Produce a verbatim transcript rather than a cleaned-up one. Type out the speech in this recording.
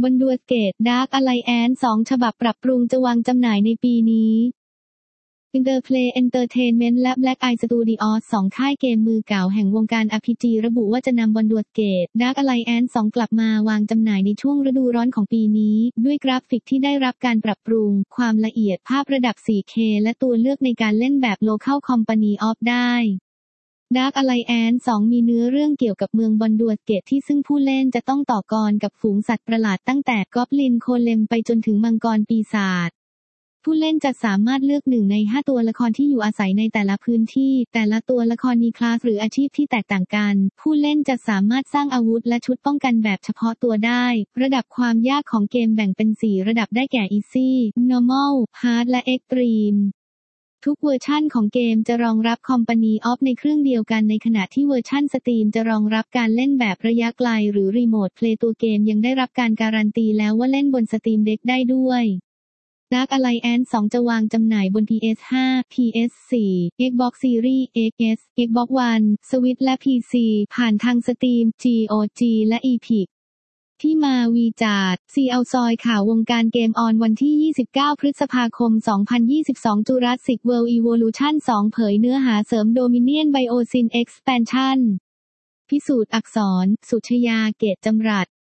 Baldur's Gate Dark Alliance สองฉบับปรับปรุงจะวางจำหน่ายในปีนี้ Interplay Entertainment และ Black Eye Studios สองค่ายเกมมือเก่าแห่งวงการ อาร์ พี จี ระบุว่าจะนำ Baldur's Gate Dark Alliance สองกลับมาวางจำหน่ายในช่วงฤดูร้อนของปีนี้ด้วยกราฟิกที่ได้รับการปรับปรุงความละเอียดภาพระดับ โฟร์เค และตัวเลือกในการเล่นแบบ Local Company of ได้ Dark Alliance สองมีเนื้อเรื่องเกี่ยวกับเมือง Baldur's Gate ที่ซึ่งผู้เล่นจะต้องต่อกรกับฝูงสัตว์ประหลาดตั้งแต่กอบลินโคเลมไปจนถึงมังกรปีศาจผู้เล่นจะสามารถเลือกหนึ่งในห้าตัวละครที่อยู่อาศัยในแต่ละพื้นที่แต่ละตัวละครมีคลาสหรืออาชีพที่แตกต่างกันผู้เล่นจะสามารถสร้างอาวุธและชุดป้องกันแบบเฉพาะตัวได้ระดับความยากของเกมแบ่งเป็นสี่ระดับได้แก่ Easy Normal Hard และ Extremeทุกเวอร์ชั่นของเกมจะรองรับ Company of ในเครื่องเดียวกันในขณะที่เวอร์ชั่น Steam จะรองรับการเล่นแบบระยะไกลหรือ Remote Play ตัวเกมยังได้รับการการันตีแล้วว่าเล่นบน Steam Deck ได้ด้วย Dark Alliance สองจะวางจำหน่ายบน พี เอส ห้า พี เอส โฟร์ Xbox Series X Xbox One Switch และ พี ซี ผ่านทาง Steam จี โอ จี และ Epicที่มาวีจาดซีเอาซอยข่าววงการเกมออนวันที่ยี่สิบเก้าพฤษภาคมสองพันยี่สิบสอง Jurassic World Evolution สองเผยเนื้อหาเสริม Dominion Biosyn Expansion พิสูจน์อักษรสุชยาเกตจำรัด